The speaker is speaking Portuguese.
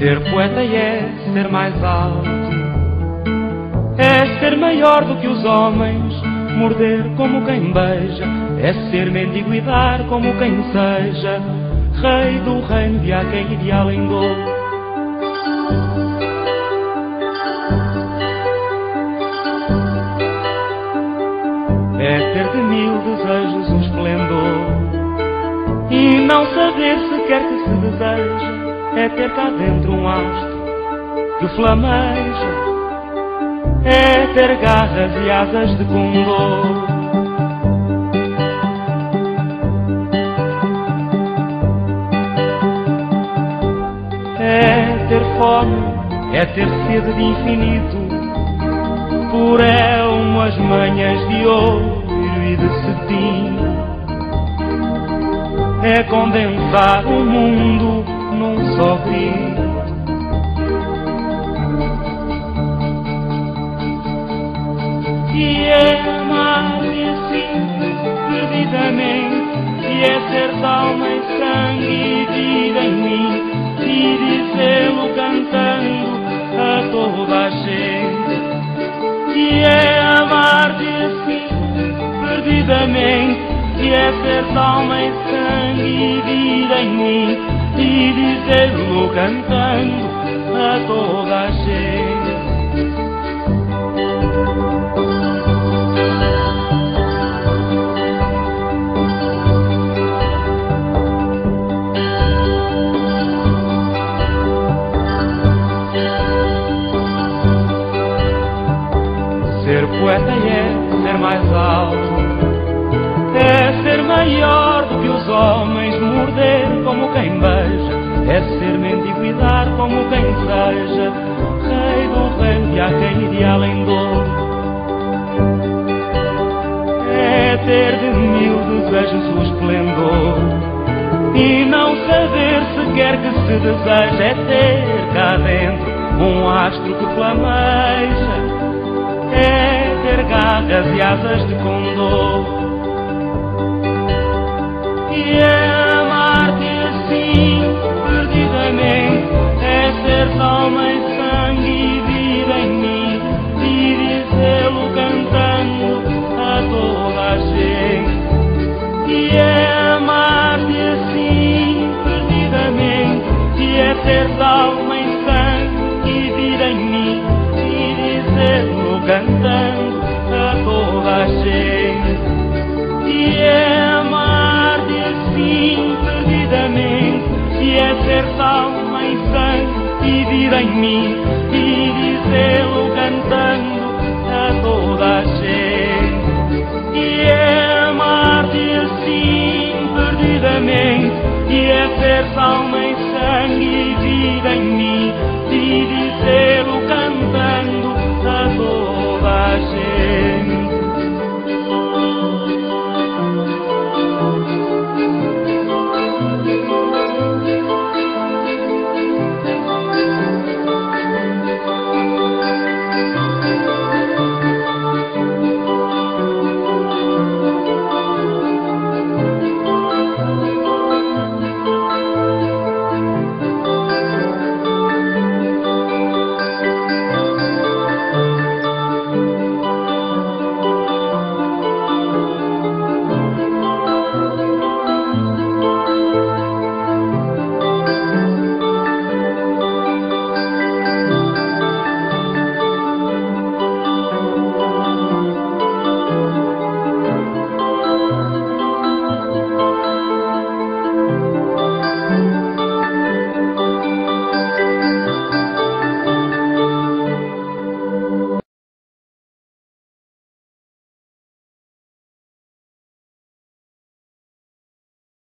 Ser poeta é ser mais alto, é ser maior do que os homens, morder como quem beija, é ser mendigo e dar como quem seja, rei do reino de há quem ideal em dor. É ter de mil desejos um esplendor e não saber sequer que se deseja. É ter cá dentro um astro que flameja, é ter garras e asas de condor. É ter fome, é ter sede de infinito, por umas manhãs de ouro e de cetim. É condensar o mundo num só grito. E é amar-me assim, perdidamente, e é ser alma e sangue e vida em mim, e dizê-lo cantando a toda a gente. E é amar-te assim, perdidamente, e é ser alma e sangue e vida em mim, e dizer-lo cantando a toda a gente. Ser poeta é ser mais alto, é ser maior do que os homens, morder como quem beija, é ser mendigo e dar como quem seja, rei do reino de há quem ideal em dor. É ter de mil desejos o esplendor e não saber sequer que se deseja, é ter cá dentro um astro que flameja, é ter garras e asas de condor. E é amar-te assim, perdidamente, é ser alma e sangue e vida em mim, e dizê-lo cantando a toda a gente. E é amar-te assim, perdidamente, e é ser alma e sangue e vida em mim, e dizê-lo cantando a toda a gente. E é amar-te assim, perdidamente, e é ser alma e sangue e vida em mim,